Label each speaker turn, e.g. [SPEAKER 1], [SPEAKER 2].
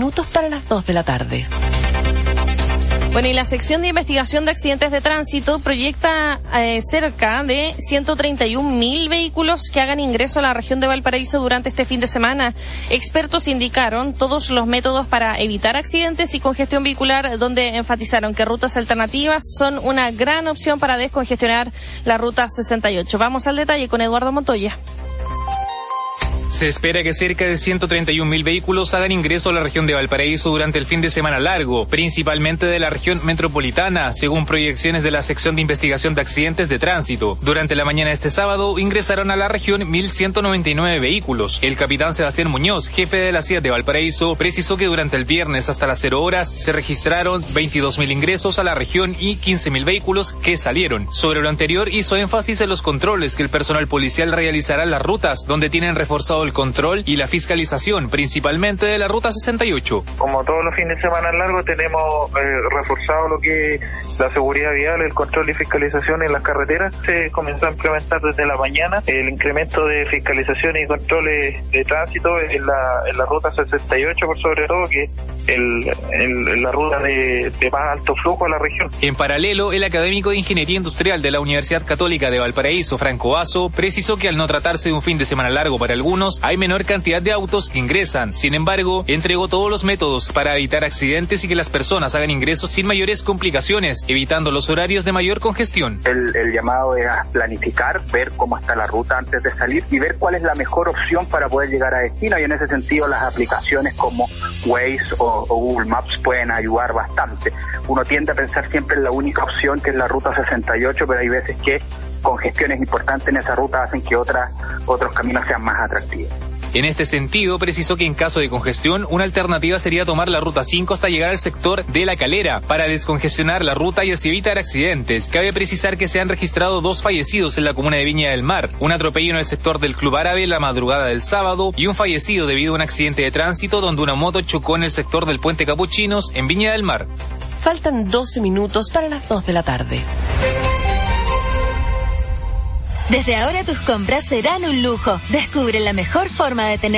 [SPEAKER 1] minutos para las 2 de la tarde.
[SPEAKER 2] Bueno, y la sección de investigación de accidentes de tránsito proyecta cerca de 131.000 vehículos que hagan ingreso a la región de Valparaíso durante este fin de semana. Expertos indicaron todos los métodos para evitar accidentes y congestión vehicular, donde enfatizaron que rutas alternativas son una gran opción para descongestionar la ruta 68. Vamos al detalle con Eduardo Montoya.
[SPEAKER 3] Se espera que cerca de 131.000 vehículos hagan ingreso a la región de Valparaíso durante el fin de semana largo, principalmente de la región metropolitana, según proyecciones de la sección de investigación de accidentes de tránsito. Durante la mañana de este sábado ingresaron a la región 1.199 vehículos. El capitán Sebastián Muñoz, jefe de la CIAT de Valparaíso, precisó que durante el viernes hasta las 0 horas se registraron 22.000 ingresos a la región y 15.000 vehículos que salieron. Sobre lo anterior, hizo énfasis en los controles que el personal policial realizará en las rutas, donde tienen reforzado el control y la fiscalización, principalmente de la ruta 68.
[SPEAKER 4] Como todos los fines de semana largos, tenemos reforzado lo que es la seguridad vial, el control y fiscalización en las carreteras. Se comenzó a implementar desde la mañana el incremento de fiscalización y controles de tránsito en la ruta 68, por sobre todo, que es la ruta de más alto flujo a la región.
[SPEAKER 3] En paralelo, el académico de Ingeniería Industrial de la Universidad Católica de Valparaíso, Franco Azo, precisó que al no tratarse de un fin de semana largo para algunos, hay menor cantidad de autos que ingresan. Sin embargo, entregó todos los métodos para evitar accidentes y que las personas hagan ingresos sin mayores complicaciones, evitando los horarios de mayor congestión.
[SPEAKER 5] El llamado es a planificar, ver cómo está la ruta antes de salir y ver cuál es la mejor opción para poder llegar a destino, y en ese sentido las aplicaciones como Waze o Google Maps pueden ayudar bastante. Uno tiende a pensar siempre en la única opción, que es la ruta 68, pero hay veces que congestiones importantes en esa ruta hacen que otros caminos sean más atractivos.
[SPEAKER 3] En este sentido, precisó que en caso de congestión, una alternativa sería tomar la ruta 5 hasta llegar al sector de La Calera para descongestionar la ruta y así evitar accidentes. Cabe precisar que se han registrado 2 fallecidos en la comuna de Viña del Mar, un atropello en el sector del Club Árabe la madrugada del sábado y un fallecido debido a un accidente de tránsito donde una moto chocó en el sector del Puente Capuchinos en Viña del Mar.
[SPEAKER 1] Faltan 12 minutos para las 2 de la tarde.
[SPEAKER 6] Desde ahora tus compras serán un lujo. Descubre la mejor forma de tener